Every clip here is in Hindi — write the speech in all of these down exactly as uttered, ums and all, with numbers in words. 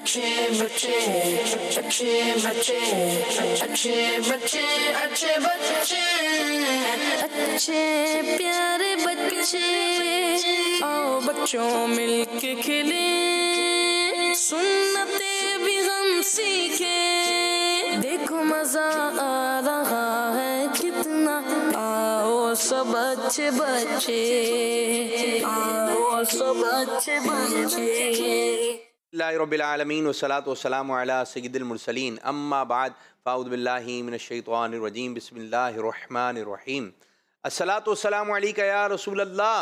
अच्छे बच्चे अच्छे बच्चे अच्छे बच्चे अच्छे बच्चे अच्छे प्यारे बच्चे आओ बच्चों मिलके खेले सुन्नते भी हम सीखे देखो मजा आ रहा है कितना आओ सब अच्छे बच्चे आओ सब अच्छे बच्चे रब्बिल आलमीन वस्सलातु वस्सलामु अला सय्यिदिल मुरसलीन अम्मा बाद फ़अऊज़ु बिल्लाहि मिनश शैतानिर रजीम बिस्मिल्लाहिर रहमानिर रहीम अस्सलातु वस्सलामु अलैका या रसूलल्लाह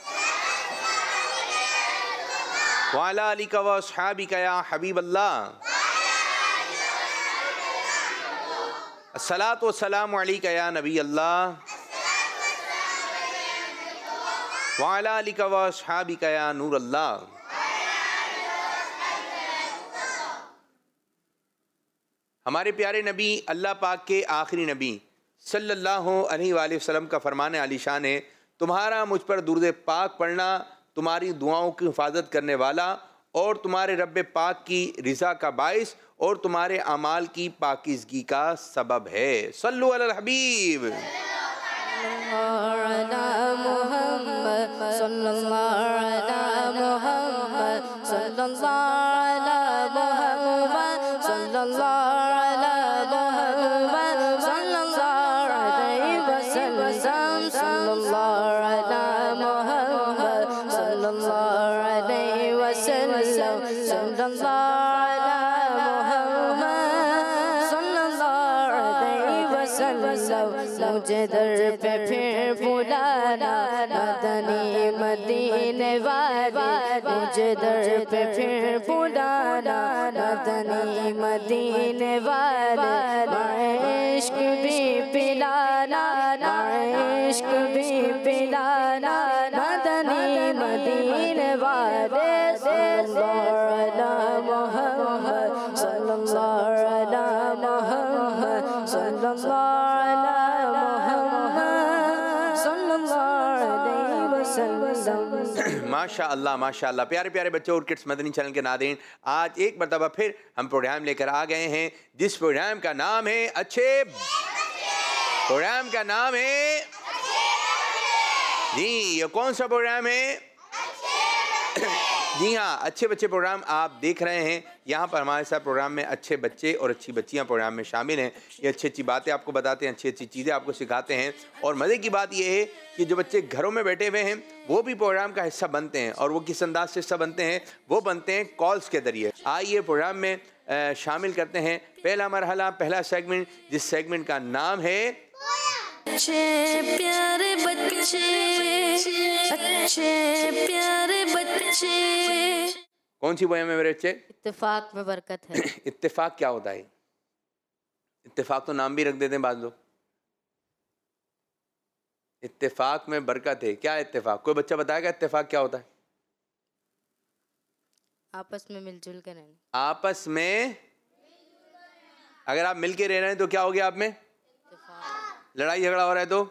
व अला आलिका व अस्हाबिका या हबीबल्लाह अस्सलातु वस्सलामु अलैका या नबी अल्लाह व अला आलिका व अस्हाबिका या नूर अल्लाह। हमारे प्यारे नबी अल्लाह पाक के आखिरी नबी सल्लल्लाहु अलैहि वसल्लम का फरमान आलीशान है, तुम्हारा मुझ पर दुरूद पाक पढ़ना तुम्हारी दुआओं की हिफाजत करने वाला और तुम्हारे रब पाक की रिज़ा का बाइस और तुम्हारे अमाल की पाकीज़गी का सबब है। सल्लु अलल हबीब मुझे दर पे फिर बुलाना मदनी मदीने वाले मुझे दर पे फिर बुलाना मदनी मदीने वाले इश्क भी पिलाना इश्क भी पिलाना मदनी मदीने वाले सल्लल्लाहु अलैहि मोहम्मद सल्लल्लाहु अलैहि मोहम्मद सल्लल्लाहु माशा अल्लाह माशा अल्लाह। प्यारे प्यारे बच्चों और किड्स मदनी चैनल के नाज़रीन, आज एक मरतबा फिर हम प्रोग्राम लेकर आ गए हैं जिस प्रोग्राम का नाम है अच्छे प्रोग्राम का नाम है जी ये कौन सा प्रोग्राम है? जी हाँ, अच्छे बच्चे प्रोग्राम आप देख रहे हैं। यहाँ पर हमारे साथ प्रोग्राम में अच्छे बच्चे और अच्छी बच्चियाँ प्रोग्राम में शामिल हैं। ये अच्छी अच्छी बातें आपको बताते हैं, अच्छी अच्छी चीज़ें आपको सिखाते हैं। और मज़े की बात ये है कि जो बच्चे घरों में बैठे हुए हैं वो भी प्रोग्राम का हिस्सा बनते हैं। और वो किस अंदाज से हिस्सा बनते हैं? वो बनते हैं कॉल्स के ज़रिए। आइए प्रोग्राम में शामिल करते हैं पहला मरहला, पहला सेगमेंट, जिस सेगमेंट का नाम है अच्छे प्यारे बच्चे अच्छे प्यारे बच्चे। कौन सी पोयम है मेरे बच्चे? इत्तेफाक में बरकत है। इत्तेफाक क्या होता है? इत्तेफाक तो नाम भी रख देते हैं बाद लोग। इत्तेफाक में बरकत है, क्या है इत्तेफाक? कोई बच्चा बताएगा इत्तेफाक क्या होता है? आपस में मिलजुल कर रहना। आपस में अगर आप मिलके रह रहे हैं तो क्या हो गया आप में? लड़ाई झगड़ा हो रहा है तो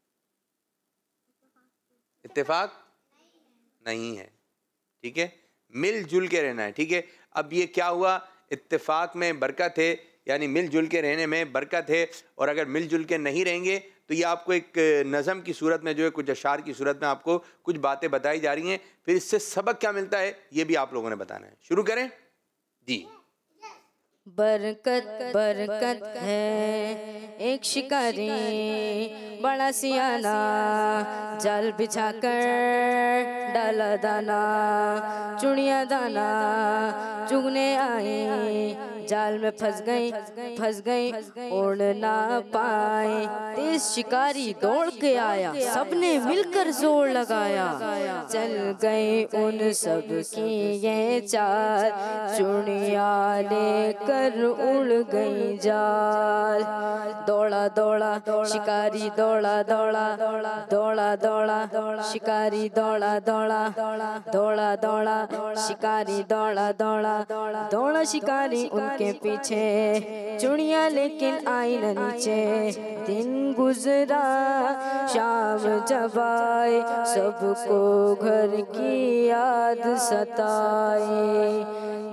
इत्तेफाक नहीं है। ठीक है, मिलजुल के रहना है। ठीक है, अब ये क्या हुआ? इत्तेफाक में बरकत है, यानी मिलजुल के रहने में बरकत है। और अगर मिलजुल के नहीं रहेंगे तो ये आपको एक नज़म की सूरत में जो है, कुछ अशार की सूरत में आपको कुछ बातें बताई जा रही हैं। फिर इससे सबक क्या मिलता है ये भी आप लोगों ने बताना है। शुरू करें जी। बरकत बरकत है एक शिकारी बड़ा सियाना जाल बिछा कर डाला दाना चुड़िया दाना चुगने आई जाल में फंस गई फंस गई उड़ ना पाए। तेज शिकारी दौड़ के आया, सबने मिलकर जोर लगाया, चल गई उन सब की ये चाल, चुड़िया लेकर उड़ गई जाल। दौड़ा दौड़ा शिकारी दौड़ा दौड़ा दौड़ा दौड़ा शिकारी दौड़ा दौड़ा दौड़ा दौड़ा शिकारी दौड़ा दौड़ा दौड़ा शिकारी उनके पीछे, चुड़िया लेकिन आई न नीचे। दिन गुजरा शाम जब आए, सबको घर की याद सताए।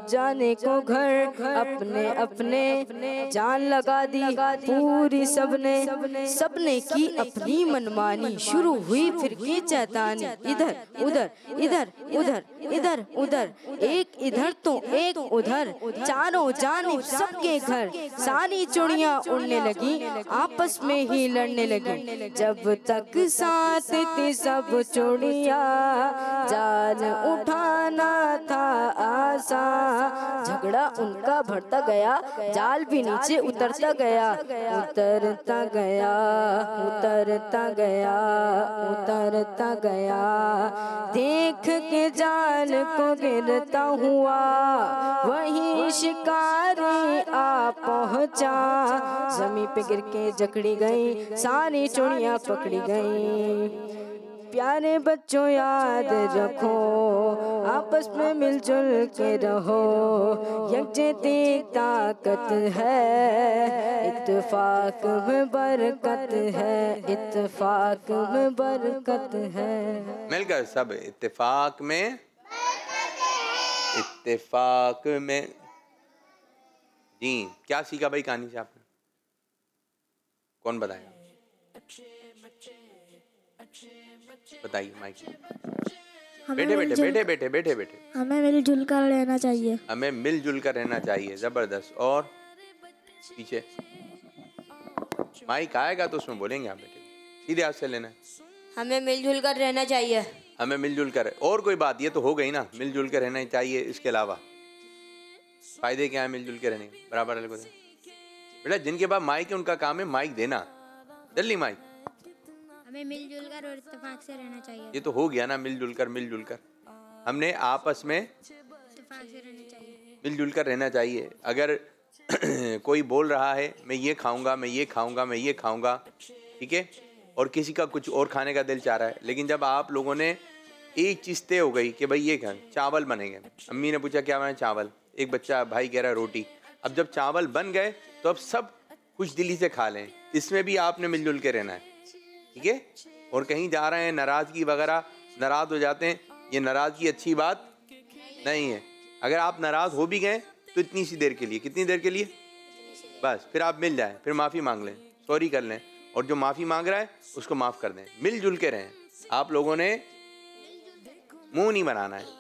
जाने को घर, अपने अपने जान लगा दी पूरी सबने, सबने की अपनी मनमानी, शुरू हुई फिर की चैतानी। इधर उधर इधर उधर इधर उधर, एक इधर तो एक उधर, चारों जानिब सबके घर, सारी चुड़ियां उड़ने लगी, आपस में ही लड़ने लगी। जब तक साथ थी सब चुड़िया, जाल उठाना था आसान। झगड़ा उनका बढ़ता गया, जाल भी नीचे उतरता गया, उतरता गया उतरता गया उतरता गया। देख के जाल को गिरता हुआ, वही शिकारी आ पहुंचा। जमीन पे गिर के जकड़ी गई, सारी चुड़ियां पकड़ी गई। प्यारे बच्चों याद रखो, आपस में मिलजुल के रहो, यकजहती ताकत है, इत्तेफाक में बरकत है, इत्तेफाक में बरकत है। मिलकर सब इत्तेफाक में, इत्तेफाक में। जी क्या सीखा भाई कहानी से आपने? कौन बताएगा? बताइए माइक। बैठे बैठे बैठे बैठे बैठे बैठे हमें मिलजुल कर रहना चाहिए। हमें मिलजुल कर रहना चाहिए। जबरदस्त। और पीछे माइक आएगा तो उसमें बोलेंगे आप। बेटे सीधे हाथ से लेना है। हमें मिलजुल कर रहना चाहिए। हमें मिलजुल कर, और कोई बात, ये तो हो गई ना, मिलजुल कर रहना चाहिए। इसके अलावा फायदे क्या है मिलजुल के रहने के? बराबर है बेटा। जिनके पास माइक है उनका काम है माइक देना। जल्दी माइक। हमें मिलजुल कर और इत्तेफाक से रहना चाहिए। ये तो हो गया ना, मिलजुल कर मिलजुल कर। हमने आपस में इत्तेफाक से रहना चाहिए, मिलजुल कर रहना चाहिए। अगर कोई बोल रहा है मैं ये खाऊंगा मैं ये खाऊंगा मैं ये खाऊंगा, ठीक है, और किसी का कुछ और खाने का दिल चाह रहा है, लेकिन जब आप लोगों ने एक चीज़ तय हो गई कि भाई ये खाएं, चावल बनेंगे, अम्मी ने पूछा क्या बना? चावल। एक बच्चा भाई कह रहा है रोटी। अब जब चावल बन गए तो अब सब खुश दिली से खा लें। इसमें भी आपने मिलजुल के रहना है, ठीक है। और कहीं जा रहे हैं नाराज़गी वगैरह, नाराज़ हो जाते हैं, ये नाराज़गी अच्छी बात नहीं है। अगर आप नाराज़ हो भी गए तो इतनी सी देर के लिए, कितनी देर के लिए? बस, फिर आप मिल जाएं, फिर माफ़ी मांग लें, सॉरी कर लें, और जो माफ़ी मांग रहा है उसको माफ़ कर दें। मिलजुल के रहें। आप लोगों ने मुंह नहीं बनाना है,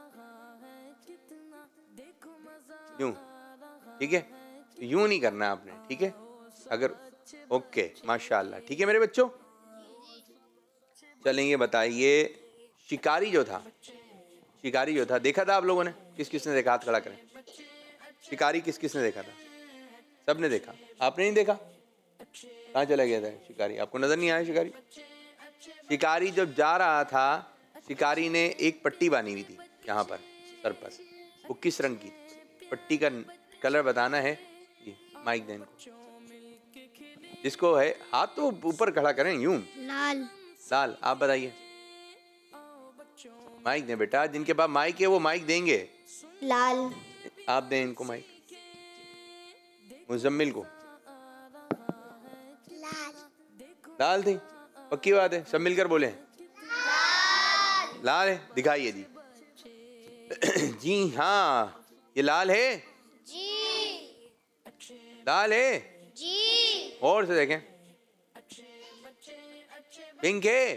यूं, ठीक है, यूं नहीं करना है आपने, ठीक है। अगर ओके, माशाल्लाह, ठीक है मेरे बच्चों। चलेंगे, बताइए शिकारी जो था, शिकारी जो था देखा था आप लोगों ने? किस किस ने देखा? हाथ खड़ा करें। शिकारी किस किस ने देखा था? सब ने देखा। आपने नहीं देखा? कहाँ चला गया था शिकारी? आपको नजर नहीं आया शिकारी? शिकारी जब जा रहा था, शिकारी ने एक पट्टी बांधी हुई थी यहाँ पर सर पर। वो किस रंग की? पट्टी का कलर बताना है। ये माइक देन को, जिसको है हाथ तो ऊपर खड़ा करें, यूं। लाल। लाल। आप बताइए। माइक दें बेटा, जिनके पास माइक है वो माइक देंगे। लाल। आप दें इनको माइक। मुजम्मिल को लाल। लाल थी? पक्की बात है? सब मिलकर बोले लाल। लाल है? दिखाइए जी। जी हाँ, ये लाल है जी। लाल है जी। और से देखें, पिंक है।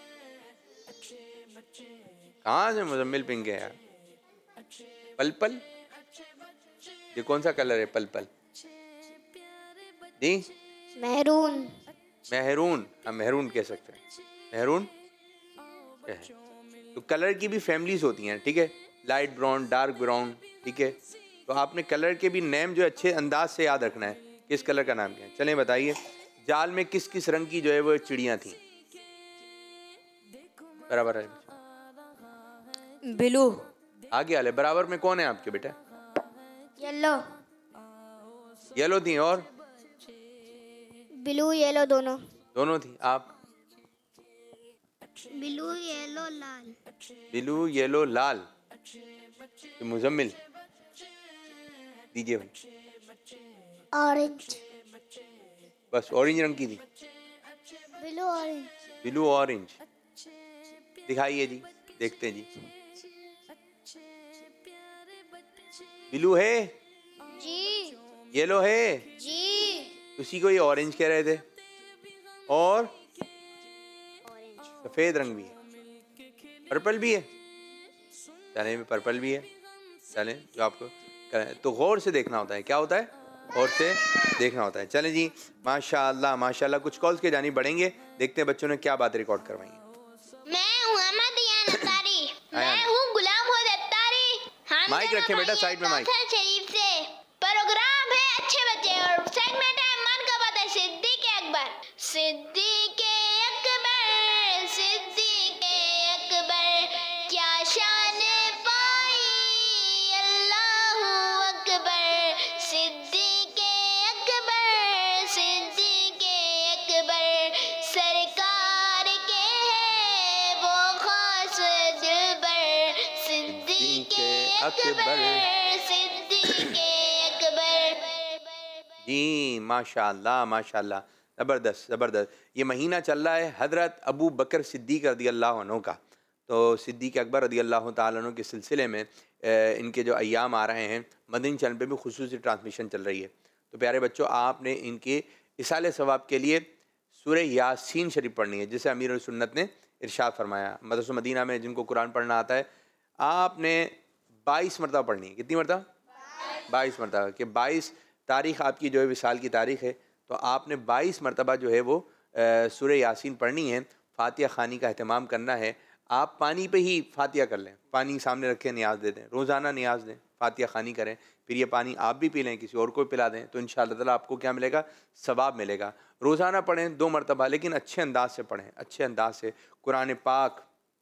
कहाँ से मुजम्मिल पिंक है यार? पल ये कौन सा कलर है? पल पल जी। मैरून। मेहरून। हाँ, मेहरून कह सकते हैं। मेहरून क्या है? तो कलर की भी फैमिलीज होती हैं, ठीक है। लाइट ब्राउन, डार्क ब्राउन, ठीक है। तो आपने कलर के भी नेम जो अच्छे अंदाज से याद रखना है, किस कलर का नाम क्या है। चलें बताइए, जाल में किस किस रंग की जो है वो चिड़ियाँ थी? बराबर है? ब्लू। आगे वाले बराबर में कौन है आपके बेटा? येलो। येलो थी। और ब्लू येलो दोनों। दोनों थी। आप? ब्लू येलो लाल। ब्लू येलो लाल। तो मुजम्मिल दीजिए भाई। ऑरेंज। बस ऑरेंज रंग की थी। Blue orange. Blue orange. दिखाइए जी, देखते हैं जी। ब्लू है, जी येलो है, जी उसी को ये ऑरेंज कह रहे थे, और सफेद रंग भी है, पर्पल भी है। चले में पर्पल भी है, चले जो आपको करें तो गौर से देखना होता है। क्या होता है? गौर से देखना होता है। चलें जी, माशाअल्लाह माशाअल्लाह। कुछ कॉल्स के जानी बढ़ेंगे, देखते हैं बच्चों ने क्या बात रिकॉर्ड करवाई है। मैं हूँ अहमद यान अत्तारी। आया। मैं हूँ गुलाम हुद अत्तारी। हम माइक दोनों रखें बेटा, भाई साइड में माइक। कौसर शरीफ से। प्रोग्राम है अच्छे बच्चे और सेगमेंट है मन का बात है सिद्दीक अकबर। सिद्दीक अकबर, सिद्दीक अकबर, क्या शान पाई अल्लाहू अकबर। सिद्दीक अकबर, सिद्दीक अकबर, सरकार के है वो खास दिलबर। सिद्दीक अकबर, सिद्दीक अकबर। जी माशाअल्लाह माशाअल्लाह, ज़बरदस्त ज़बरदस्त। ये महीना चल रहा है हज़रत अबू बकर सिद्दीक़ रज़ी अल्लाह अन्हु का। तो सिद्दीक़ अकबर रज़ी अल्लाह ताला अन्हु के सिलसिले में इनके जो अय्याम आ रहे हैं, मदनी चैनल पे भी खुसूसी ट्रांसमिशन चल रही है। तो प्यारे बच्चों, आपने इनके इसाले सवाब के लिए सूरह यासीन शरीफ पढ़नी है, जिसे अमीर सुन्नत ने इरशाद फरमाया। मदरसा मदीना में जिनको कुरान पढ़ना आता है, आपने बाईस मरतबा पढ़नी है। कितनी मरतबा? बाईस मरतबा। कि बाईस तारीख़ आपकी जो है विसाल की तारीख़ है, तो आपने बाईस मरतबा जो है वो सूरह यासीन पढ़नी है। फ़ातिहा ख़ानी का अहतमाम करना है। आप पानी पे ही फ़ातिहा कर लें, पानी सामने रखें, नियाज़ दे दें, रोज़ाना नियाज़ दें, फ़ातिहा ख़ानी करें, फिर ये पानी आप भी पी लें, किसी और को भी पिला दें, तो इंशाअल्लाह ताला आपको क्या मिलेगा? सवाब मिलेगा। रोज़ाना पढ़ें दो मरतबा, लेकिन अच्छे अंदाज से पढ़ें, अच्छे अंदाज से। कुरान पाक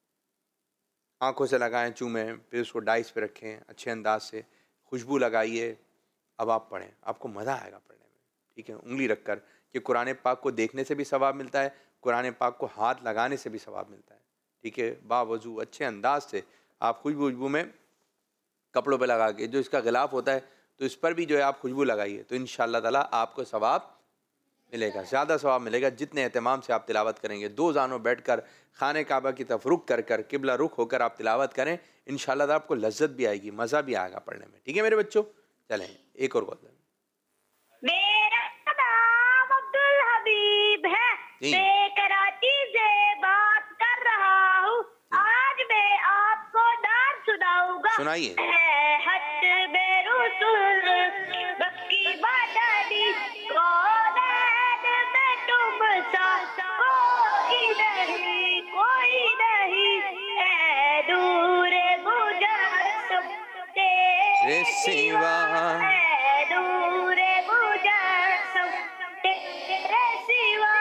आँखों से लगाएं, चूमें, फिर उसको डाइस पे रखें, अच्छे अंदाज से खुशबू लगाइए। अब आप पढ़ें, आपको मज़ा आएगा पढ़ने में, ठीक है। उंगली रख कर, कि कुरान पाक को देखने से भी सवाब मिलता है, कुरान पाक को हाथ लगाने से भी सवाब मिलता है, ठीक है। बावजू अच्छे अंदाज से आप खुशबू खुशबू में कपड़ों पे लगा के, जो इसका गिलाफ होता है तो इस पर भी जो है आप खुशबू लगाइए, तो इंशाअल्लाह ताला आपको सवाब मिलेगा, ज़्यादा सवाब मिलेगा जितने एहतमाम से आप तिलावत करेंगे। दो जानों बैठ कर खाने काबा की तरफ रुख कर कर किबला रुख होकर आप तिलावत करें, इंशाअल्लाह ताला आपको लज्जत भी आएगी, मज़ा भी आएगा पढ़ने में, ठीक है मेरे बच्चों। चलें एक और बात। मेरा नाम अब्दुल हबीब है, मैं कराची से बात कर रहा हूँ। आज मैं आपको नाम सुनाऊंगा। सुनाइए। हट बेरुसुल बक्की बादानी, कौनैन में तुम सा कोई नहीं, कोई नहीं, ऐ दूर मुजस्सम तेरे सिवा, ऐ दूर मुजस्सम तेरे सिवा,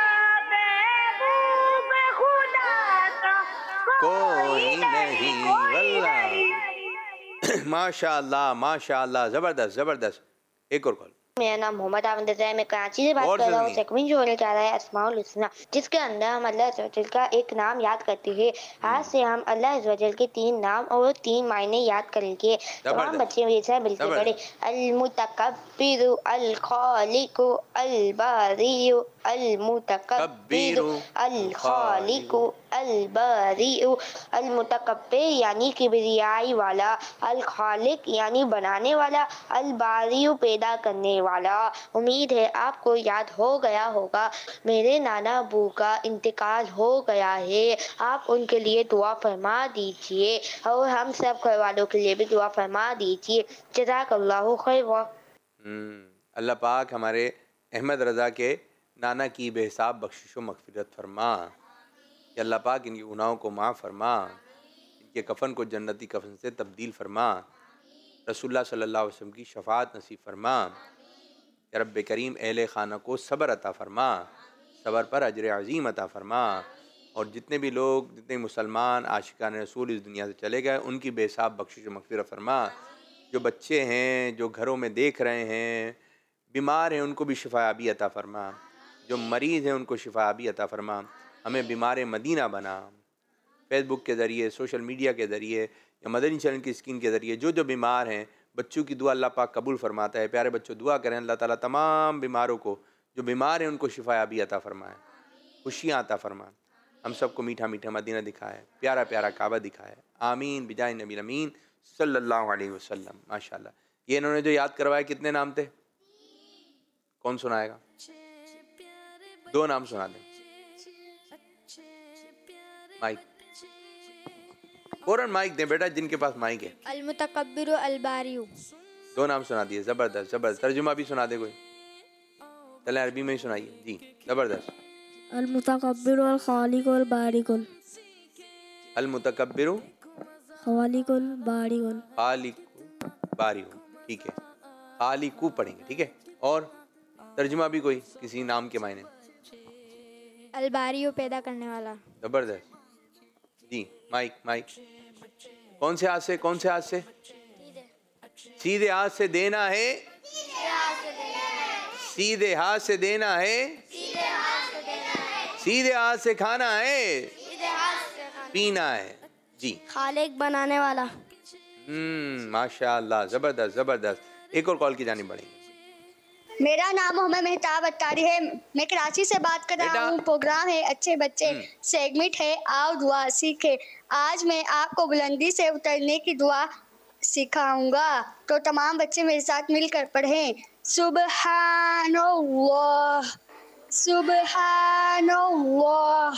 महबूब खुदा का कोई नहीं, कोई वल्लाह। नहीं। माशाअल्लाह माशाअल्लाह, ज़बरदस्त ज़बरदस्त। एक और कॉल। मेरा नाम मोहम्मद आमद है, मैं कराची से बात और कर रहा हूँ। सुनिए। सेगमेंट जो होने जा रहा है अस्माउल हुस्ना, जिसके अंदर हम अल्लाह अज़्ज़ व जल का एक नाम याद करते हैं। आज से हम अल्लाह अज़्ज़ व जल के तीन नाम और तीन मायने याद करेंगे। तमाम बच्चे मेरे साथ मिलकर पढ़े। अल मुतकब्बिरु, अल खालिकु, अल बारिउ, अल मुतकब्बिरु, अल खालिकु, अल बारिउ। अल मुतकब्बिर यानी किबरियाई वाला, अल खालिक यानी बनाने वाला, अल बारिउ पैदा करने वाला। उम्मीद है आपको याद हो गया होगा। मेरे नाना अबू का इंतकाल हो गया है, आप उनके लिए दुआ फरमा दीजिए और हम सब घर वालों के लिए भी दुआ फरमा दीजिए। जज़ाकल्लाहु खैर। अल्लाह पाक हमारे अहमद रज़ा के नाना की बेहिसाब बख्शिश व मग़फ़िरत फरमा। या अल्लाह पाक इनके गुनाहों को माफ़ फरमा, इनके कफ़न को जन्नती कफ़न से तब्दील फरमा, रसूलुल्लाह सल्लल्लाहु अलैहि वसल्लम की शफ़ाअत नसीब फरमा। या रब्ब करीम अहले खाना को सब्र अता फरमा, सब्र पर अजर अज़ीम अता फरमा। और जितने भी लोग, जितने मुसलमान आशिकान रसूल इस दुनिया से चले गए, उनकी बेहिसाब बख्शिश व मग़फ़िरत फरमा। जो बच्चे हैं जो घरों में देख रहे हैं, बीमार हैं, उनको भी शिफायाबी अता फरमा। जो मरीज़ हैं उनको शिफायाबी अता फरमा। हमें बीमार मदीना बना। फेसबुक के ज़रिए, सोशल मीडिया के ज़रिए या मदनी चैनल की स्क्रीन के ज़रिए जो जो बीमार हैं, बच्चों की दुआ अल्लाह पाक कबूल फरमाता है। प्यारे बच्चों, दुआ करें अल्लाह ताला तमाम बीमारों को, जो बीमार हैं उनको शिफायाबी अता फरमाए, खुशियाँ अता फरमाए। हम सबको मीठा मीठा मदीना दिखाए, प्यारा प्यारा काबा दिखाए। आमीन बिजाय नबी अमीन सल्लल्लाहु अलैहि वसल्लम। माशाअल्लाह। ये इन्होंने जो याद करवाया कितने नाम थे? कौन सुनाएगा? दो नाम सुना दें। माइक, फौरन माइक दें बेटा जिनके पास माइक है। अल मुतकब्बिरु अल बारिउ। दो नाम सुना दिए, जबरदस्त जबरदस्त। तर्जुमा भी सुना दे कोई, चले अरबी में ही सुनाइए जी, जबरदस्त। अल मुतकब्बिरु अल खालिकुल बारिकुल। अल मुतकब्बिरु खालिकुल बारिकुल। खालिकु बारिहु, ठीक है, खालिकु पढ़ेंगे, ठीक है। और तर्जुमा भी कोई किसी नाम के मायने? अल बारिउ पैदा करने वाला। जबरदस्त जी। माइक माइक, कौन से हाथ से, कौन से हाथ से? सीधे हाथ से देना है, सीधे हाथ से देना है, सीधे हाथ से खाना है, पीना है जी। खालिक बनाने वाला। हम्म माशाल्लाह, जबरदस्त जबरदस्त। एक और कॉल की जानी पड़ेगी। मेरा नाम मोहम्मद मेहताब अत्तारी है, मैं कराची से बात कर रहा हूँ। प्रोग्राम है अच्छे बच्चे, सेगमेंट है आओ दुआ सीखे। आज मैं आपको बुलंदी से उतरने की दुआ सिखाऊंगा, तो तमाम बच्चे मेरे साथ मिलकर पढ़ें। सुबहानल्लाह सुबहानल्लाह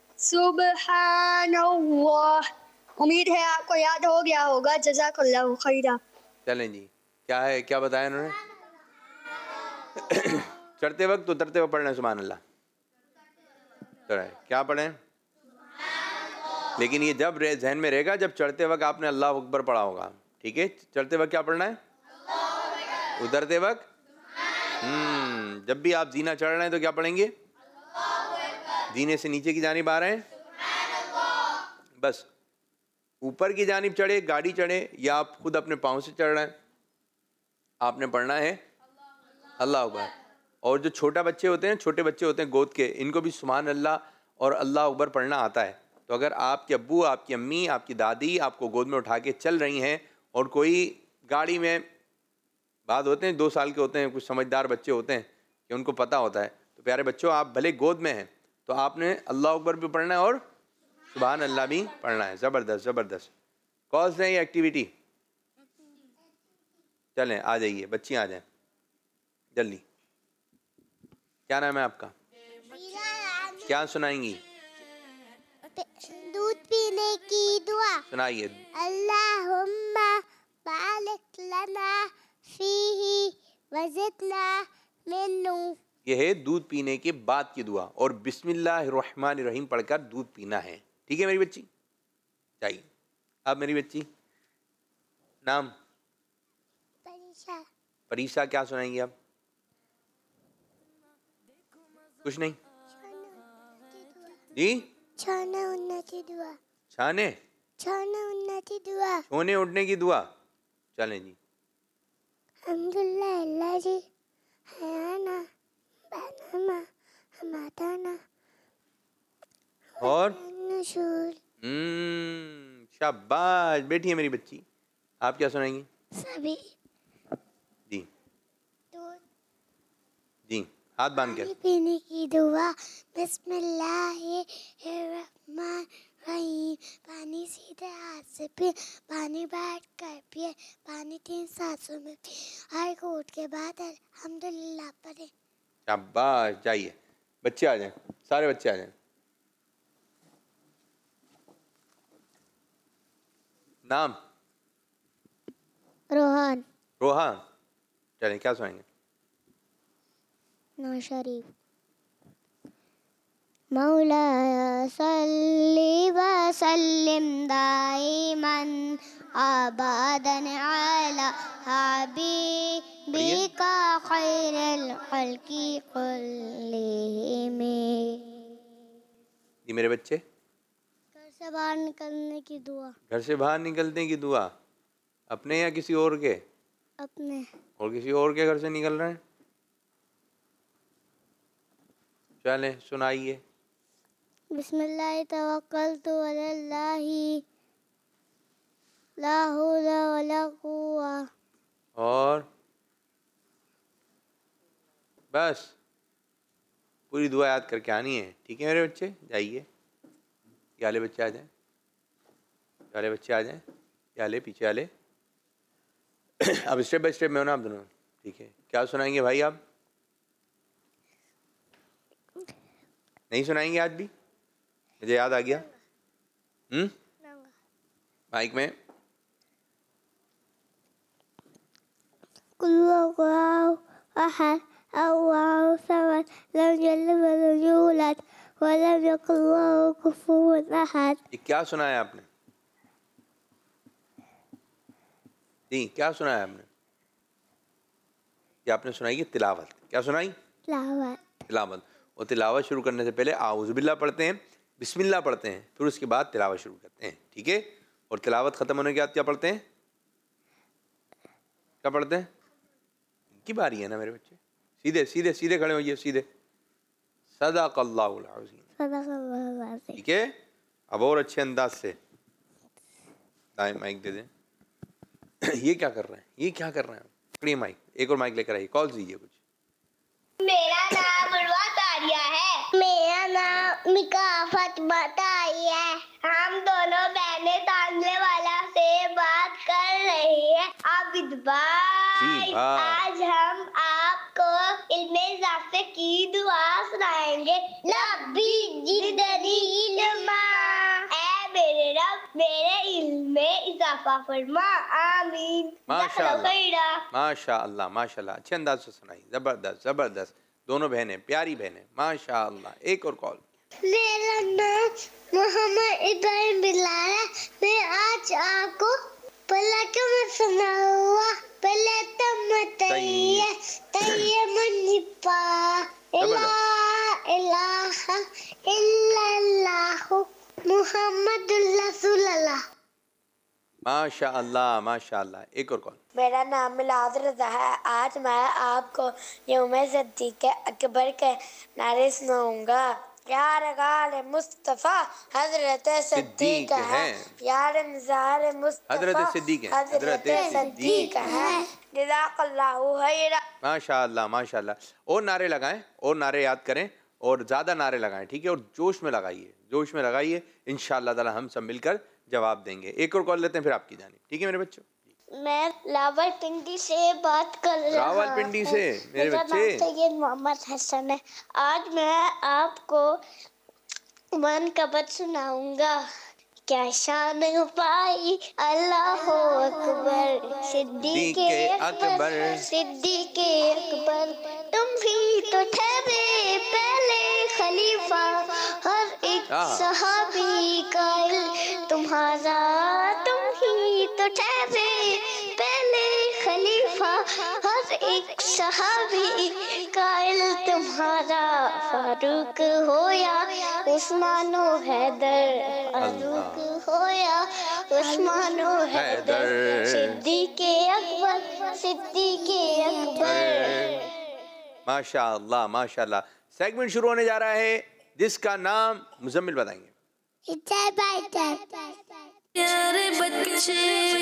सुबहानल्लाह। उम्मीद है आपको याद हो गया होगा। जज़ाकल्लाहु खैरा। चलें जी, क्या है, क्या बताया उन्होंने? चढ़ते वक्त उतरते वक्त पढ़ना सुभान अल्लाह, क्या पढ़ें? लेकिन ये जब जहन में रहेगा जब चढ़ते वक्त आपने अल्लाह अकबर पढ़ा होगा, ठीक है। चढ़ते वक्त क्या पढ़ना है? उतरते वक्त हम्म जब भी आप जीना चढ़ रहे हैं तो क्या पढ़ेंगे? जीने से नीचे की जानिब आ रहे हैं, बस ऊपर की जानिब चढ़े, गाड़ी चढ़े या आप खुद अपने पाँव से चढ़ रहे हैं, आपने पढ़ना है अल्लाह अकबर। और जो छोटा बच्चे होते हैं, छोटे बच्चे होते हैं गोद के, इनको भी सुभान अल्लाह और अल्लाह अकबर पढ़ना आता है। तो अगर आपके अब्बू, आपकी अम्मी, आपकी दादी आपको गोद में उठा के चल रही हैं और कोई गाड़ी में, बाद होते हैं दो साल के होते हैं, कुछ समझदार बच्चे होते हैं कि उनको पता होता है, तो प्यारे बच्चों आप भले गोद में हैं तो आपने अल्लाह अकबर भी पढ़ना है और सुभान अल्लाह भी पढ़ना है। ज़बरदस्त ज़बरदस्त। कौन से ये एक्टिविटी? चलें आ जाइए, बच्ची आ जाएं जल्दी। क्या नाम है आपका? क्या सुनाएंगी? दूध पीने की दुआ सुनाइए। अल्लाहुम्मा बारिक लना फीही वज़िदना मिन्हु। यह है दूध पीने के बाद की दुआ, और बिस्मिल्लाहिर्रहमानिर्रहीम पढ़कर दूध पीना है, ठीक है मेरी बच्ची? चाहिए। अब मेरी बच्ची नाम? परीक्षा। परीक्षा, क्या सुनाएंगी आप? कुछ नहीं जी? छाने उन्नति दुआ। छाने छाने उन्नति दुआ। सोने उठने की दुआ। चलें जी। अल्हम्दुलिल्लाह अल्लाह जी हयाना बनाना हमादाना और नशूर। हम्म शाबाश, बैठी है मेरी बच्ची। आप क्या सुनाएंगी? सभी जी दूध जी, हाथ बांध कर। पानी पीने की दुआ बिस्मिल्लाहिर्रहमानिर्रहीम। पानी सीधे हाथ से पिए, पानी बैठ कर पिए, पानी तीन सांसों में पिए, हर घूंट के बाद अल्हम्दुलिल्लाह पढ़े। शाबाश, जाइए बच्चे आ जाएं, सारे बच्चे आ जाएं। नाम? रोहन। रोहान। चलें, क्या सुनाएंगे? नवाज शरीफ। मौला सल्ली व सल्लिम दाइमन अबदन अला हबीबिका खैरुल खल्की कुल्लिहिम। जी मेरे बच्चे, घर से बाहर निकलने की दुआ। घर से बाहर निकलने की दुआ, अपने या किसी और के? अपने। और किसी और के घर से निकल रहे हैं? चलें सुनाइए। बिस्मिल्लाह तवक्कलतु अलल्लाहि ला हौला वला कुव्वा। और बस पूरी दुआ याद करके आनी है, ठीक है मेरे बच्चे? जाइए, ये वाले बच्चे आ जाएं, ये वाले बच्चे आ जाएं, ये वाले पीछे वाले। अब स्टेप बाय स्टेप में हो ना आप दोनों, ठीक है। क्या सुनाएंगे भाई आप? नहीं सुनाएंगे आज भी? मुझे याद आ गया। हम्म माइक में। ये क्या सुनाया आपने? नहीं, क्या सुनाया आपने? ये आपने सुनाई है तिलावत। क्या सुनाई? तिलावत। तिलावत। और तिलावत शुरू करने से पहले आऊज़ बिल्लाह पढ़ते हैं, बिस्मिल्लाह पढ़ते हैं, फिर उसके बाद तिलावत शुरू करते हैं, ठीक है। और तिलावत ख़त्म होने के बाद क्या पढ़ते हैं? क्या पढ़ते हैं? इनकी बारी है ना मेरे बच्चे, सीधे सीधे सीधे खड़े होइए, सीधे। सदाक़ल्लाहुल अज़ीम, ठीक है। अब और अच्छे अंदाज से दाएं माइक दे दें। ये क्या कर रहे हैं? ये क्या कर रहे हैं? पकड़िए माइक, एक और माइक लेकर आइए, कॉल दीजिए कुछ। मेरा नाम उर्वा तारिया है। मेरा नाम मिकाफत बताई है। हम दोनों बहनें तांजले वाला से बात कर रही है। आबिद भाई, आज हम आपको इल्मे इजाफे की दुआ सुनाएंगे। लब्बी जिदनी इल्मा, ऐ मेरे रब मेरे इल्म में इजाफा फरमा, आमीन। माशाअल्लाह माशाअल्लाह माशाअल्लाह, अच्छे अंदाज से सुनाई, जबरदस्त जबरदस्त। दोनों बहनें प्यारी बहनें, माशाअल्लाह। एक और कॉल। मेरा नाम मोहम्मद इब्राहिम बिलाल है। मैं आज आपको पहला क्यों मैं सुनाऊंगा। पहले तो मतइए तइए मुनिपा इला इलाहा इल्लल्लाहु मुहम्मदुर रसूलुल्लाह। माशाअल्लाह माशाअल्लाह। एक और कॉल। मेरा नाम मिलाद रज़ा है। आज मैं आपको यौम सिद्दीक़ अकबर के नारे सुनाऊंगा। यार गाल मुस्तफ़ा हज़रत सिद्दीक़ है, यार निज़ार मुस्तफ़ा हज़रत सिद्दीक़ है, हज़रत सिद्दीक़ है। जज़ाकल्लाहु खैरा। माशाअल्लाह माशाअल्लाह। और नारे लगाएं, और नारे याद करें, और ज़्यादा नारे लगाएं, ठीक है। और जोश में लगाइए, जोश में लगाइए, इंशाअल्लाह ताला हम सब मिलकर जवाब देंगे। एक और कॉल लेते हैं, फिर आपकी जानी, ठीक है मेरे बच्चों। मैं रावलपिंडी से बात कर रहा हूँ। रावलपिंडी से मेरे बच्चे। सैयद मोहम्मद हसन है। आज मैं आपको मन कबत सुनाऊंगा। क्या शान पाई अल्लाह अकबर, सिद्दीक़ अकबर, सिद्दीक़ अकबर। तुम भी तो ठहरे पहले खलीफा, हर एक सहाबी का तुम्हारा। तुम ही तो ठहरे पहले खलीफा, हर एक सहाबी कायल तुम्हारा। फारूक होया उस्मानो हैदर, फारूक होया उस्मानो हैदर, सिद्दीक़ अकबर, सिद्दीक़ अकबर। माशाअल्लाह माशाअल्लाह। सेगमेंट शुरू होने जा रहा है जिसका नाम मुजम्मिल बताएंगे। प्यारे बच्चे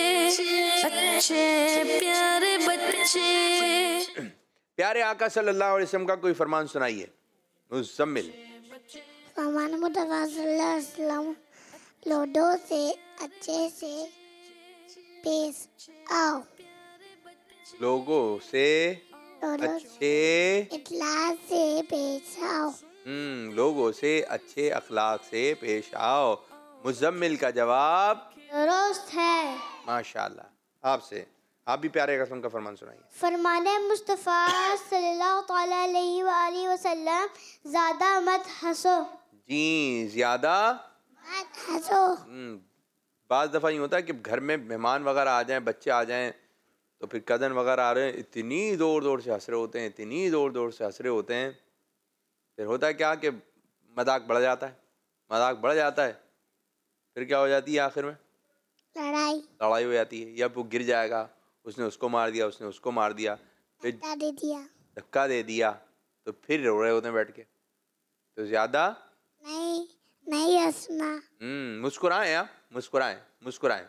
अच्छे प्यारे बच्चे। प्यारे आका सल्लल्लाहु अलैहि वसल्लम का कोई फरमान सुनाइए मुजम्मिल। फरमान मुस्तफा सल्लल्लाहु अलैहि वसल्लम, लोडो से अच्छे से पेश आओ। लोगों से अच्छे इखलास से पेश आओ। हम्म लोगों से अच्छे अखलाक से पेश आओ। मुजम्मिल का जवाब दुरुस्त है। माशाअल्लाह। आपसे आप भी प्यारे कसम का फरमान सुनाइए। फरमाने मुस्तफ़ा सल्लल्लाहु अलैहि वसल्लम, ज़्यादा मत हंसो। जी ज्यादा मत हंसो। बाज़ दफ़ा यूँ होता है कि घर में मेहमान वगैरह आ जाएं, बच्चे आ जाएं, तो फिर कज़न वगैरह आ रहे हैं, इतनी ज़ोर ज़ोर से हंस रहे होते हैं, इतनी ज़ोर ज़ोर से हंस रहे होते हैं, फिर होता है क्या कि मजाक बढ़ जाता है, मजाक बढ़ जाता है, फिर क्या हो जाती है आखिर में? लड़ाई लड़ाई हो जाती है। या वो गिर जाएगा, उसने उसको मार दिया, उसने उसको मार दिया, फिर धक्का दे दिया धक्का दे दिया, तो फिर रो रहे होते हैं बैठ के। तो ज़्यादा नहीं नहीं हंसना। हम्म मुस्कुराएं, आप मुस्कुराएं मुस्कुराएं।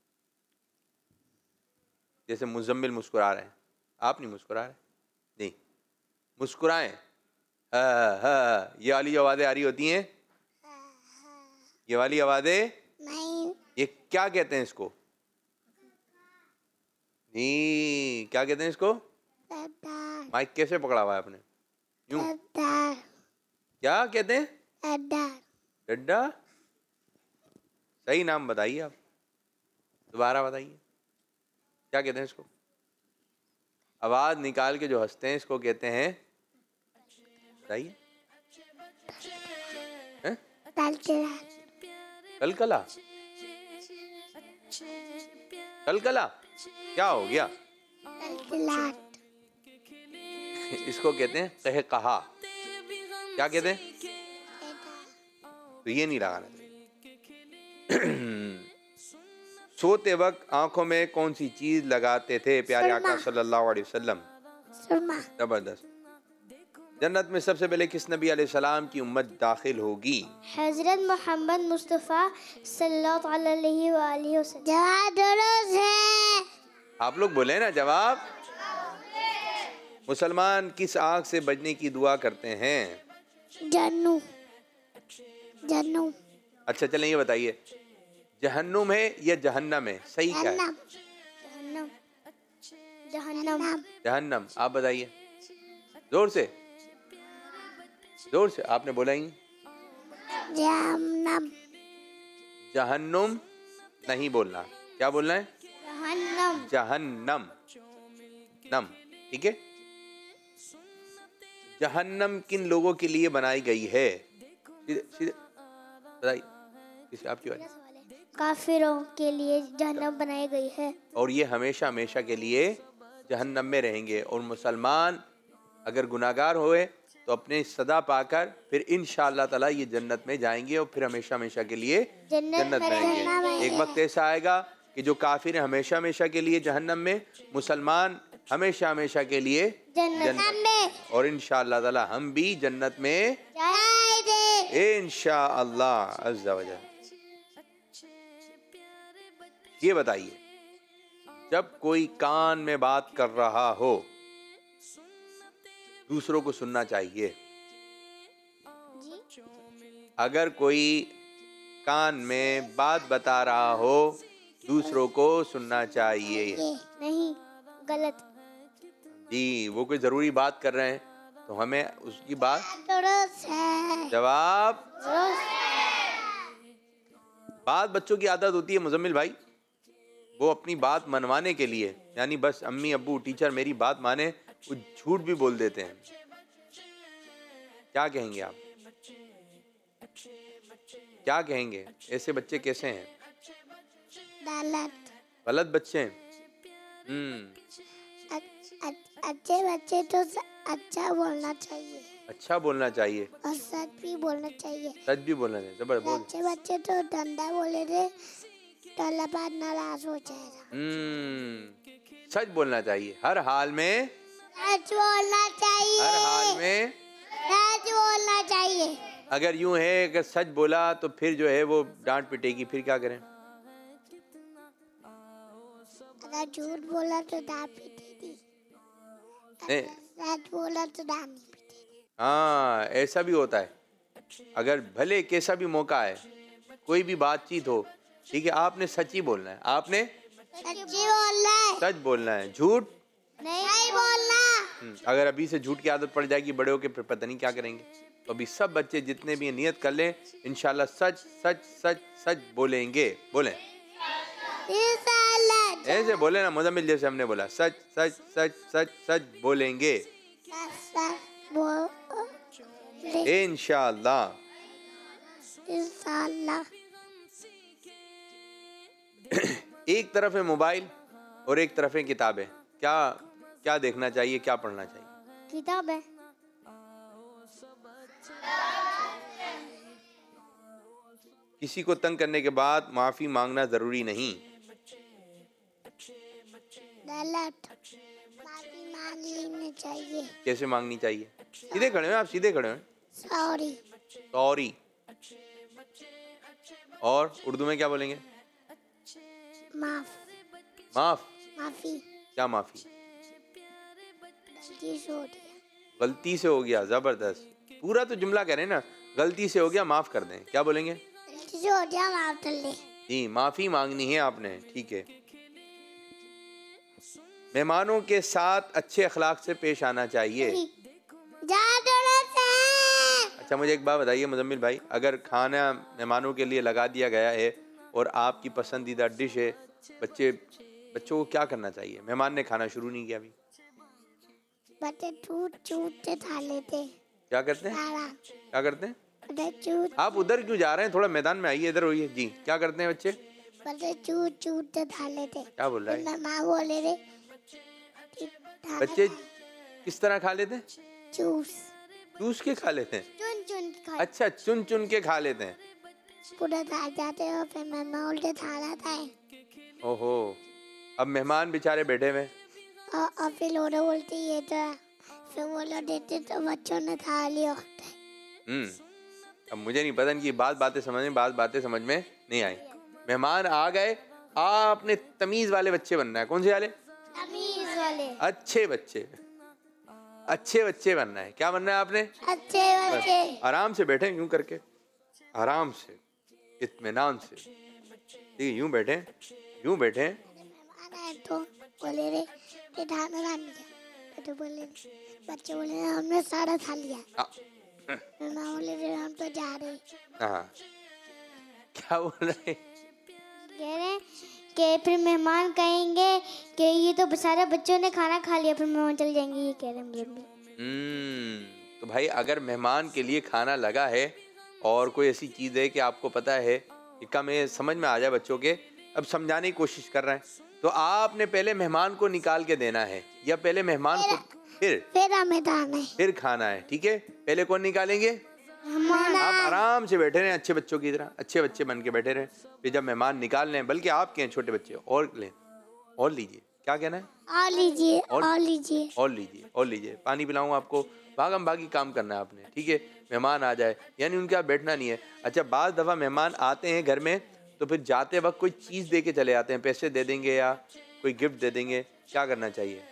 जैसे मुजम्मिल मुस्कुरा रहे हैं, आप नहीं मुस्कुरा रहे, नहीं मुस्कुराएं। हाँ हाँ ये वाली आवाज़ें आ रही होती हैं, ये वाली आवाज़ें नहीं। ये क्या कहते हैं इसको? नहीं, क्या कहते हैं इसको? माइक कैसे पकड़ा हुआ है आपने? यूं? क्या कहते हैं? डड्डा। सही नाम बताइए आप, दोबारा बताइए, क्या कहते हैं इसको? आवाज निकाल के जो हंसते हैं इसको कहते हैं, बताइए। कलकला। कलकला क्या हो गया? इसको कहते हैं कहकहा। क्या कहते हैं? तो ये नहीं लगाना चाहिए। सोते वक्त आंखों में कौन सी चीज लगाते थे प्यारे आका सल्लल्लाहु अलैहि वसल्लम? जबरदस्त। जन्नत में सबसे पहले किस नबी अलैहिस्सलाम की उम्मत दाखिल होगी? हजरत मोहम्मद मुस्तफ़ा सल्लल्लाहु अलैहि वसल्लम। जवाब दुरुस्त है। आप लोग बोले ना जवाब। मुसलमान किस आग से बचने की दुआ करते हैं? जन्नू। जन्नू। अच्छा चलें ये बताइए, जहन्नुम है या जहन्नम है? सही क्या है? जहन्नम। जहन्नम। जहन्नम। आप बताइए जोर से, जोर से। आपने बोला ही जहन्नम। जहन्नुम नहीं बोलना, क्या बोलना है? जहन्नम। जहन्नम। नम, ठीक है। जहन्नम किन लोगों के लिए बनाई गई है? सीधे सीधे बताइए, किसी आपकी बात? काफिरों के लिए जहन्नम बनाई गई है। और ये हमेशा हमेशा के लिए जहन्नम में रहेंगे। और मुसलमान अगर गुनाहगार होए तो अपने सदा पाकर फिर इंशाअल्लाह ताला ये जन्नत में जाएंगे और फिर हमेशा हमेशा के लिए जन्नत में रहेंगे। एक वक्त ऐसा आएगा कि जो काफिर है हमेशा हमेशा के लिए जहन्नम में, मुसलमान हमेशा हमेशा के लिए जन्नत में। और इंशाअल्लाह ताला हम भी जन्नत में जाएंगे इंशाअल्लाह अज़्ज़ा वजल। ये बताइए, जब कोई कान में बात कर रहा हो दूसरों को सुनना चाहिए? अगर कोई कान में बात बता रहा हो दूसरों को सुनना चाहिए? नहीं, गलत। जी, वो कोई जरूरी बात कर रहे हैं तो हमें उसकी बात दुरुस्त है। जवाब बात बच्चों की आदत होती है मुजम्मिल भाई, वो अपनी बात मनवाने के लिए, यानी बस अम्मी अब्बू टीचर मेरी बात माने, वो झूठ भी बोल देते हैं। क्या कहेंगे आप? क्या कहेंगे? ऐसे बच्चे कैसे हैं? गलत। गलत बच्चे हैं। हम्म अच्छे बच्चे तो अच्छा बोलना चाहिए। अच्छा बोलना चाहिए और सच भी बोलना चाहिए। सच भी बोलना चाहिए। जबर बोल। अच्छे बच्चे तो धंधा बोले थे तो अल्लाह पाक नाराज हो जाएगा। हम्म सच बोलना चाहिए हर हाल में। सच बोलना चाहिए हर हाल में सच बोलना चाहिए। अगर यूं है कि सच बोला तो फिर जो है वो डांट पिटेगी, फिर क्या करें? अगर झूठ बोला तो डांट पिटेगी, सच बोला तो डांट नहीं पिटेगी। हाँ, ऐसा भी होता है। अगर भले कैसा भी मौका है, कोई भी बातचीत हो, ठीक है, आपने सच ही बोलना है। आपने सच बोलना है। सच बोलना है, झूठ नहीं बोलना। अगर अभी से झूठ की आदत पड़ जाएगी बड़े होके फिर पता नहीं क्या करेंगे। तो अभी सब बच्चे जितने भी नियत कर लें, इंशाल्लाह सच सच सच सच बोलेंगे। बोलें ऐसे बोले ना मुजम्मिल जैसे हमने बोला, सच सच सच सच सच बोलेंगे इंशाल्लाह इंशाल्लाह। एक तरफ है मोबाइल और एक तरफ है किताबें, क्या क्या देखना चाहिए, क्या पढ़ना चाहिए? किताब है। किसी को तंग करने के बाद माफी मांगना जरूरी नहीं। गलत। माफी मांग लेनी चाहिए। कैसे मांगनी चाहिए? सीधे खड़े हो आप, सीधे खड़े हो। सॉरी। सॉरी। और उर्दू में क्या बोलेंगे? माफ। माफ। माफी। क्या माफी? गलती से हो गया। गलती से हो गया, जबरदस्त। पूरा तो जुमला कह रहे हैं ना, गलती से हो गया माफ कर दें। क्या बोलेंगे? गलती से हो गया माफ कर ले। जी, माफी मांगनी है आपने, ठीक है। मेहमानों के साथ अच्छे अखलाक से पेश आना चाहिए। अच्छा मुझे एक बात बताइए मुजम्मिल भाई, अगर खाना मेहमानों के लिए लगा दिया गया है और आपकी पसंदीदा डिश है, बच्चे बच्चों को क्या करना चाहिए? मेहमान ने खाना शुरू नहीं किया अभी, बच्चे चूट चूट के खा लेते। क्या करते हैं? क्या करते हैं? चूट। आप उधर क्यों जा रहे हैं? थोड़ा मैदान में आइए, इधर होइए जी। क्या करते हैं बच्चे? बच्चे चूट चूट के खा लेते। क्या बोल रहा है? माँ बोले रे बच्चे किस तरह खा लेते हैं? चूस चूस के खा लेते हैं। चुन चुन खा। अच्छा चुन चुन के खा लेते हैं। पूरा खा जाते हो, फिर मामा उल्टे खा जाता है। ओहो, अब मेहमान बेचारे बैठे हुए और, और फिर लोड़े बोलती ये तो फिर वो लोग देते तो बच्चों ने खा लिया। हम्म अब मुझे नहीं पता इनकी बात बातें समझ में बात बातें समझ में नहीं आई। मेहमान आ गए, आपने तमीज वाले बच्चे बनना है। कौन से वाले? तमीज वाले। अच्छे बच्चे, अच्छे बच्चे बनना है। क्या बनना है आपने? अच्छे बच्चे। आराम से बैठे यूं करके, आराम से, इत्मीनान से, ठीक है? यूं बैठे, यूं बैठे। तो बोले रे कि खाना खा लिया, तो बोले बच्चे बोले हमने सारा खा लिया। माँ बोले रे हम तो जा रहे। हाँ क्या बोल रहे? कह रहे कि फिर मेहमान कहेंगे कि ये तो सारे बच्चों ने खाना खा लिया, फिर मेहमान चल जाएंगे, ये कह रहे हैं। हम्म तो भाई अगर मेहमान के लिए खाना लगा है और कोई ऐसी चीज़ है कि आपको पता है कि कम है, समझ में आ जाए बच्चों के, अब समझाने की कोशिश कर रहे हैं, तो आपने पहले मेहमान को निकाल के देना है या पहले मेहमान को फिर फिर हमें दाना है, फिर खाना है। ठीक है, पहले कौन निकालेंगे? आप आराम से बैठे रहे अच्छे बच्चों की तरह, अच्छे बच्चे बन के बैठे रहे। फिर जब मेहमान निकाल लें, बल्कि आपके हैं छोटे बच्चे, और लें, और लीजिए। क्या कहना है? और लीजिए, और लीजिए, और लीजिए, और लीजिए। पानी पिलाऊं आपको, भागम भागी काम करना है आपने। ठीक है, मेहमान आ जाए यानी उनके यहाँ बैठना नहीं है। अच्छा, बाज़ दफ़ा मेहमान आते हैं घर में तो फिर जाते वक्त कोई चीज़ दे के चले आते हैं, पैसे दे देंगे या कोई गिफ्ट दे देंगे, क्या करना चाहिए?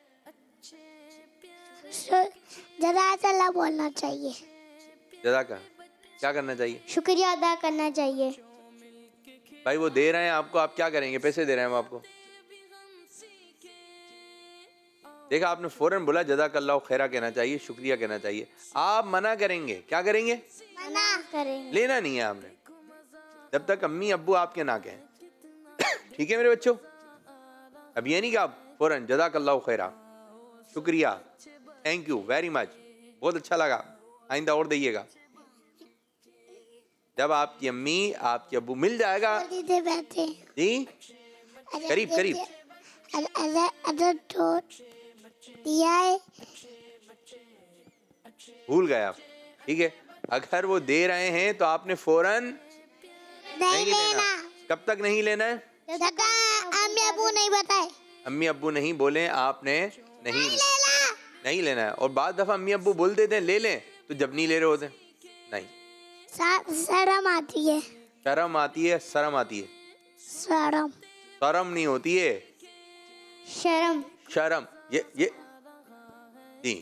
जज़ाकल्लाह बोलना चाहिए। जज़ाका क्या करना चाहिए? शुक्रिया अदा करना चाहिए। भाई वो दे रहे हैं आपको, आप क्या करेंगे? पैसे दे रहे हैं वो आपको, देखा आपने फौरन बोला जज़ाकल्लाह खैरा कहना चाहिए, शुक्रिया कहना चाहिए। आप मना करेंगे, क्या करेंगे? मना करेंगे, लेना नहीं है आपने जब तक अम्मी अब्बू आपके ना कहें। ठीक है मेरे बच्चों, अब ये नहीं कि आप फौरन जज़ाकल्लाह खैरा, शुक्रिया, थैंक यू वेरी मच, बहुत अच्छा लगा, आइंदा और दीजिएगा। जब आपकी अम्मी आपके अब्बू मिल जाएगा जी, करीब करीब दिया है, भूल गए आप। ठीक है, अगर वो दे रहे हैं तो आपने फौरन नहीं, नहीं लेना। लेना। कब तक नहीं लेना है? अम्मी अब्बू नहीं बताए, अम्मी अब्बू नहीं बोले आपने नहीं नहीं लेना, नहीं लेना है। और बाद दफा अम्मी अब्बू बोल देते हैं ले लें, तो जब नहीं ले रहे होते नहीं, शर्म आती है, शर्म आती है, शर्म आती है, शर्म शर्म नहीं होती है, शर्म शर्म। ये ये जी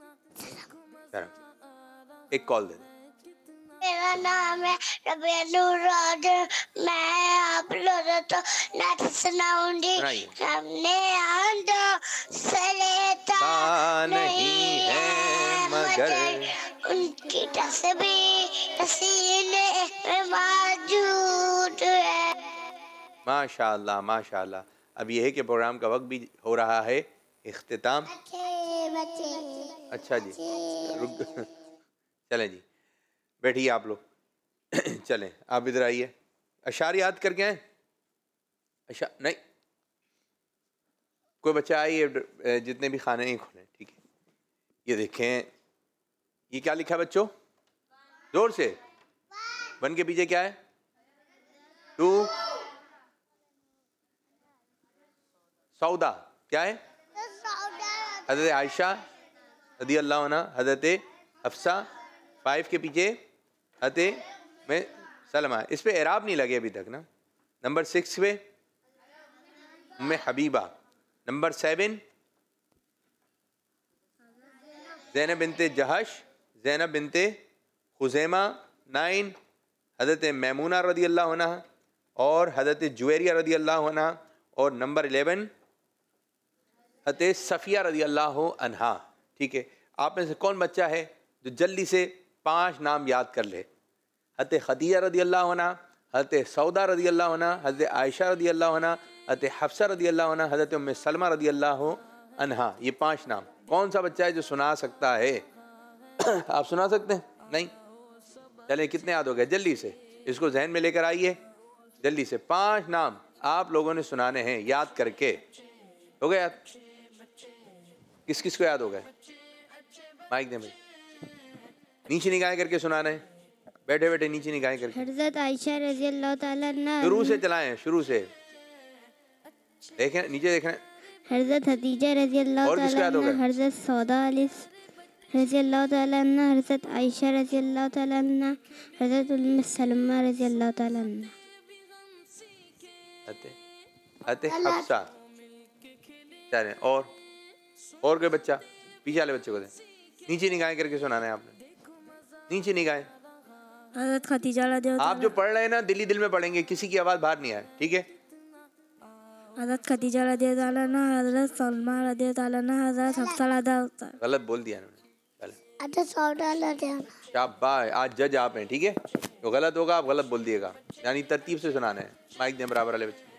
शर्म। एक कॉल दे दे। मेरा नाम है रबिया नूराज, मैं आप लोगों तो नाच सुनाऊंगी। हमने आंधो से लेता नहीं है मगर उनकी तस्वीर सीने में मौजूद है। माशाअल्लाह माशाअल्लाह। अब ये है कि प्रोग्राम का वक्त भी हो रहा है इख्तिताम। अच्छा जी, रुक चलें जी, बैठिए आप लोग। चलें आप इधर आइए, अशार याद करके आए? अच्छा नहीं, कोई बच्चा आइए, जितने भी खाने नहीं खोले। ठीक है, ये देखें, ये क्या लिखा है बच्चों? जोर से, वन के पीछे क्या है? टू। सौदा क्या है? हज़रत आयशा रज़ी अल्लाह अन्हा, हज़रत हफ्सा। फाइव के पीछे हज़रत में सलमा। इस पे एराब नहीं लगे अभी तक ना। नंबर सिक्स पे Umm Habiba. Number seven Zainab bint Jahsh, Zainab bint Khuzaymah. Nine हज़रत मैमूना रज़ी अल्लाह अन्हा और हज़रत जुवैरिया रज़ी अल्लाह अन्हा। और नंबर इलेवन हते सफ़िया रदी अल्लाह अन्हा। ठीक है, आप में से कौन बच्चा है जो जल्दी से पांच नाम याद कर ले? हते खदीजा रदी अल्लाह अन्हा, हते सौदा रदी अल्लाह अन्हा, हज़रत आयशा रदी अल्लाह अन्हा, हज़रत हफ्सा रदी अल्लाह अन्हा, हज़रत उम्मे सलमा रदी अल्लाह अन्हा। ये पांच नाम कौन सा बच्चा है जो सुना सकता है? आप सुना सकते हैं? नहीं? चले, कितने याद हो गए? जल्दी से इसको जहन में लेकर आइए। जल्दी से पांच नाम आप लोगों ने सुनाने हैं याद करके। हो गया याद? किस किस को याद हो गए? माइक दे भाई, नीचे निगाहें करके सुनाना है। बैठे बैठे नीचे निगाहें करके। हज़रत आयशा रज़ी अल्लाह ताला अन्हा। शुरू से चलाएं, शुरू से देखें, नीचे देखें। हज़रत खदीजा रज़ी अल्लाह और किसको ताला याद हो अन्हा, गया? हज़रत सौदा रज़ी अल्लाह ताला अन्हा, हज़रत आयशा रज़ी अल्लाह ताला अन्हा, हज़रत उम्मे सलमा रज़ी अल्लाह ताला अन्हा। अते अते हफ्सा। चलें, और और कोई बच्चा? पीछे वाले बच्चे को दें। नीचे निगाहें करके सुनाना है आपने, नीचे निगाहें। हज़रत खदीजा रज़ी अल्लाह आप जो पढ़ रहे हैं ना दिल्ली दिल में पढ़ेंगे, किसी की आवाज़ बाहर नहीं आए, ठीक है? हज़रत खदीजा रज़ी अल्लाह अन्हा, हज़रत सलमा रज़ी अल्लाह अन्हा, हज़रत हफ्सा रज़ी अल्लाह अन्हा। गलत बोल दिया इन्होंने। चले, अच्छा सौदा रज़ी अल्लाह। शाबाश, आज जज आप हैं, ठीक है? जो गलत होगा आप गलत बोल दिएगा, यानी तरतीब से सुनाना है। माइक दें बराबर वाले बच्चे,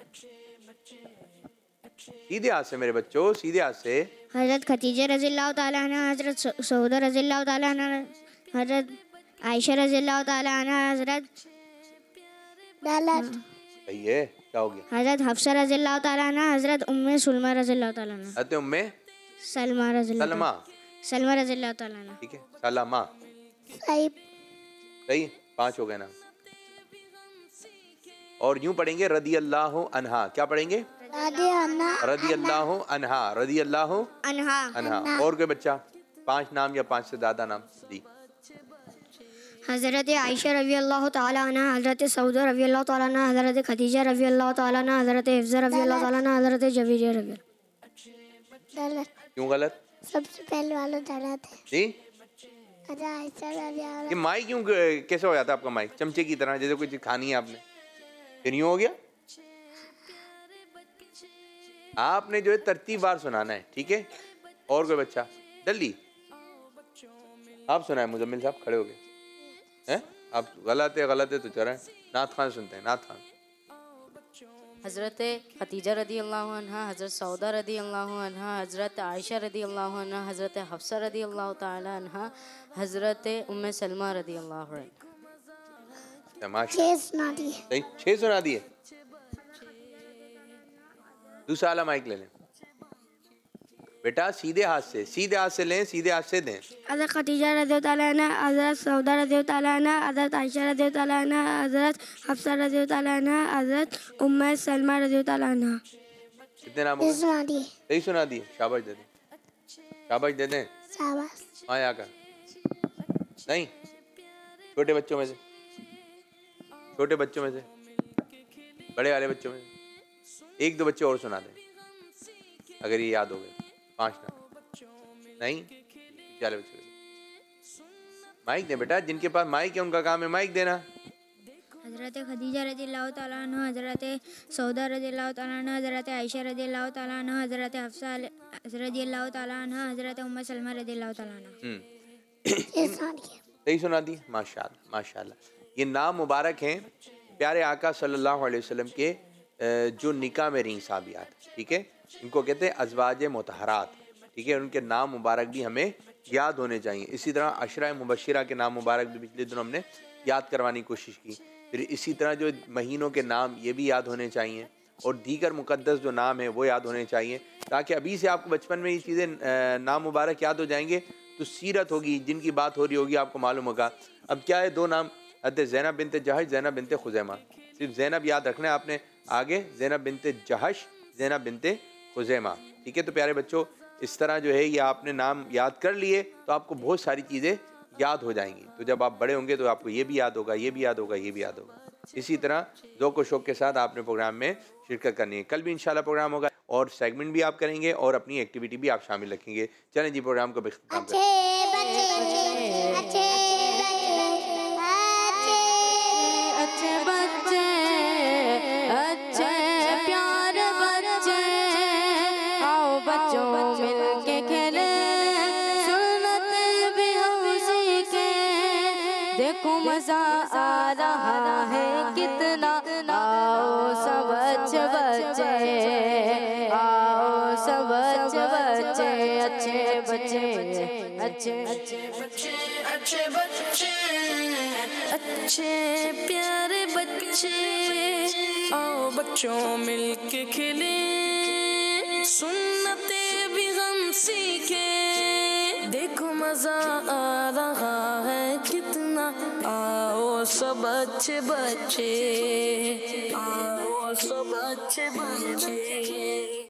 सीधे हाथ से मेरे बच्चों, सीधे हाथ से। हज़रत खदीजा रज़ी अल्लाह ताला अन्हा, हज़रत सौदा रज़ी अल्लाह ताला अन्हा, हज़रत आयशा रज़ी अल्लाह ताला अन्हा, हज़रत गलत। सही है, क्या हो गया? हज़रत हफ्सा रज़ी अल्लाह ताला अन्हा, हज़रत उम्मे सलमा रज़ी अल्लाह ताला अन्हा। अते उम्मे सलमा रज़ी अल्लाह सलमा, सलमा रज़ी अल्लाह ताला अन्हा। ठीक है, सलमा। सही। सही, पांच हो गए ना। और यूं पढ़ेंगे रदी अल्लाह अन्हा। क्या पढ़ेंगे? रदी अल्लाह रदी अल्लाह अन्हा, रदी अल्लाह अन्हा। अन्हा। और कोई बच्चा? पांच नाम या पांच से ज्यादा नाम दी। हज़रत आयशा रज़ी अल्लाह ताला अन्हा, हज़रत सौदा रज़ी अल्लाह ताला अन्हा, हज़रत खदीजा रज़ी अल्लाह ताला अन्हा, हज़रत हिफ्सा रज़ी अल्लाह ताला अन्हा, हज़रत जबीरिया रज़ी। गलत। क्यों गलत? सबसे पहले वाला गलत है जी। अच्छा आयशा रज़ी अल्लाह। ये माइक क्यों कैसे हो जाता है आपका माइक? चमचे की तरह, जैसे कोई चीज खानी है आपने, फिर यूं हो गया। आपने जो है तरतीब बार सुनाना है, ठीक है? और कोई बच्चा? जल्दी आप सुनाए। मुजम्मिल साहब खड़े हो गए हैं। आप गलत है, गलत है तो चलें। नात खान सुनते हैं, नात खान। हज़रत खदीजा रदी अल्लाह अन्हा, हज़रत सौदा रदी अल्लाह अन्हा, हज़रत आयशा रदी अल्लाह अन्हा, हज़रत हफ्सा रदी अल्लाह ताला अन्हा, हज़रत उम्मे सलमा रदी अल्लाह अन्हा। छह सुना दिए। सही, छह सुना दिए। दूसरा वाला माइक ले लें बेटा, सीधे हाथ से, सीधे हाथ से लें, सीधे हाथ से दें। हज़रत खदीजा रज़ी ताला अन्हा, हज़रत सौदा रज़ी ताला अन्हा, हज़रत आयशा रज़ी ताला अन्हा, हज़रत हफ्सा रज़ी ताला अन्हा, हज़रत उम्मे सलमा रज़ी ताला अन्हा। कितने नाम हो गए? सुना दिए। सही सुना दिए, शाबाश दे दें, शाबाश दे दें। शाबाश। हाँ यहाँ का नहीं, छोटे बच्चों में से, छोटे बच्चों में से, बड़े वाले बच्चों में से एक दो बच्चे और सुना दें अगर ये याद हो गए। पांच नाम नहीं, चाले बच्चे। माइक दे बेटा, जिनके पास माइक है उनका काम है माइक देना। हज़रत खदीजा रज़ी अल्लाह ताला अन्हा, हज़रत सौदा रज़ी अल्लाह ताला अन्हा, हज़रत आयशा रज़ी अल्लाह ताला अन्हा, हज़रत हफ्सा रज़ी अल्लाह ताला अन्हा, हज़रत उम्मे सलमा रज़ी अल्लाह ताला अन्हा। सही सुना दी, माशाल्लाह माशाल्लाह। ये नाम मुबारक हैं प्यारे आका सल्लल्लाहु अलैहि वसल्लम के जो निकाह में रही साहबियात, ठीक है? इनको कहते हैं अज़वाज मुतहरात, ठीक है? उनके नाम मुबारक भी हमें याद होने चाहिए। इसी तरह अशरा मुबशिरा के नाम मुबारक भी पिछले दिनों हमने याद करवाने की कोशिश की। फिर इसी तरह जो महीनों के नाम ये भी याद होने चाहिए और दीगर मुक़द्दस जो नाम है वो याद होने चाहिए, ताकि अभी से आपको बचपन में ये चीज़ें नाम मुबारक याद हो जाएंगे तो सीरत होगी, जिनकी बात हो रही होगी आपको मालूम होगा। अब क्या है, दो नाम हज़रत Zainab bint Jahsh, Zainab bint खुज़ैमा। सिर्फ ज़ैनब याद रखना है आपने, आगे Zainab bint Jahsh, Zainab bint खुज़ैमा, ठीक है? तो प्यारे बच्चों, इस तरह जो है ये आपने नाम याद कर लिए तो आपको बहुत सारी चीज़ें याद हो जाएंगी। तो जब आप बड़े होंगे तो आपको ये भी याद होगा, ये भी याद होगा, ये भी याद होगा। इसी तरह ज़ौक़ व शौक़ के साथ आपने प्रोग्राम में शिरकत करनी है। कल भी इंशाल्लाह प्रोग्राम होगा और सेगमेंट भी आप करेंगे और अपनी एक्टिविटी भी आप शामिल रखेंगे। चलें जी, प्रोग्राम को इख्तिताम करते हैं। अच्छे प्यारे बच्चे, आओ बच्चे मजा आ रहा है कितना, आओ सब अच्छे बच्चे, आओ सब अच्छे बच्चे, अच्छे बच्चे, अच्छे अच्छे बच्चे, अच्छे बच्चे, अच्छे प्यारे बच्चे, आओ बच्चों मिलके खेले, सुन्नते भी हम सीखे, देखो मजा आ रहा है कितना, आओ सब अच्छे बच्चे, आओ सब अच्छे बच्चे।